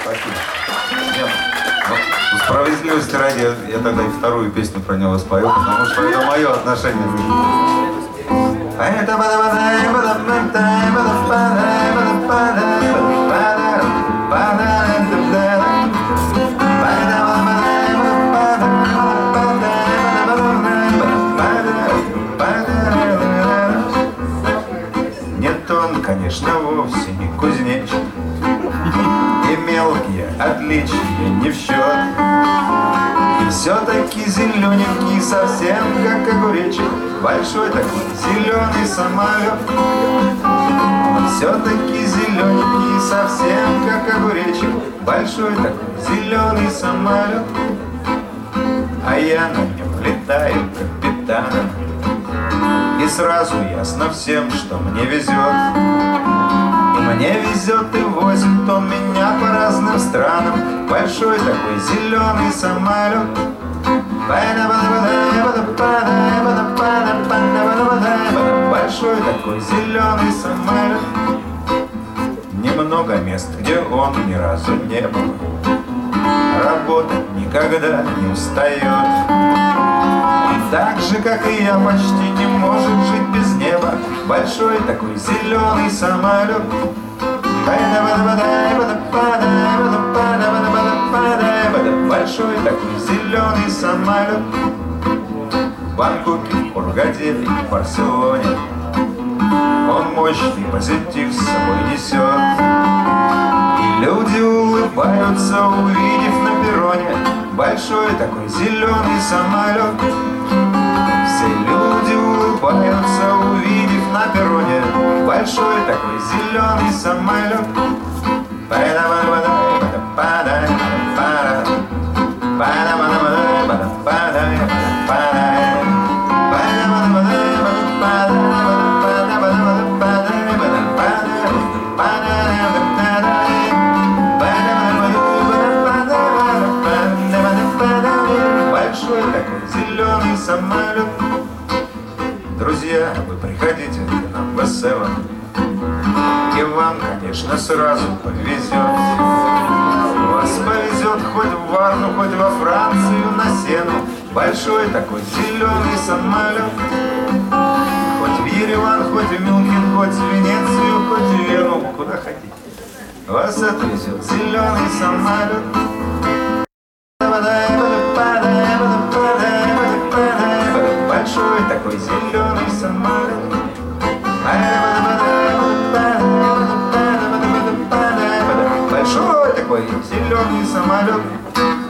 Спасибо. Нет, ну, справедливости ради, я тогда и вторую песню про него спою, потому что это мое отношение. Нет, он, конечно, вовсе не кузнечик, и мелкие отличия не в счет. И все-таки зелененький, совсем как огуречек, большой такой зеленый самолет. Все-таки зелененький, совсем как огуречек, большой такой зеленый самолет. А я на нем летаю капитаном, и сразу ясно всем, что мне везет. И мне везет и возит он меня по разным странам, большой такой зеленый самолет. Большой такой зеленый самолет. Немного мест, где он ни разу не был, работать никогда не устает. Он так же, как и я, почти не может жить без неба, большой такой зеленый самолет. Большой такой зеленый самолет. В Бангкоке, в Хургаде и в Барселоне он мощный позитив с собой несет. И люди улыбаются, увидев на перроне большой такой зеленый самолет. Все люди улыбаются, увидев на перроне большой такой зеленый самолет. Большой такой зеленый самолет. Друзья, вы приходите к нам в S7, и вам, конечно, сразу повезет. Вас повезет хоть в Варну, хоть во Францию на Сену, большой такой зеленый самолет. Хоть в Ереван, хоть в Мюнхен, хоть в Венецию, хоть в Вену, куда хотите. Вас отвезет зеленый самолет. Большой такой зеленый самолет. Большой такой зеленый самолет.